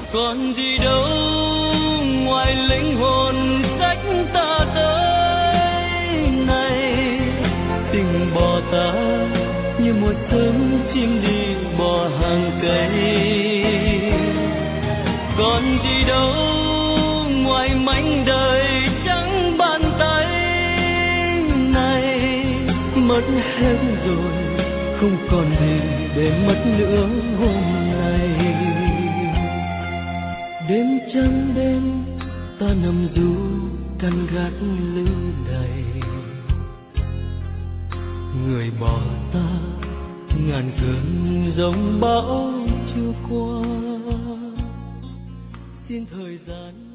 còn gì đâu ngoài linh hồn cách ta tới này. Tình bỏ ta như một sớm chim đi bỏ hàng cây, còn gì đâu ngoài mảnh đời trắng bàn tay này. Mất hết rồi không còn gì để mất nữa hôm nay. Đêm trắng đêm ta nằm ru căn gác lưng đầy, người bỏ ta ngàn cơn giông bão chưa qua. Xin thời gian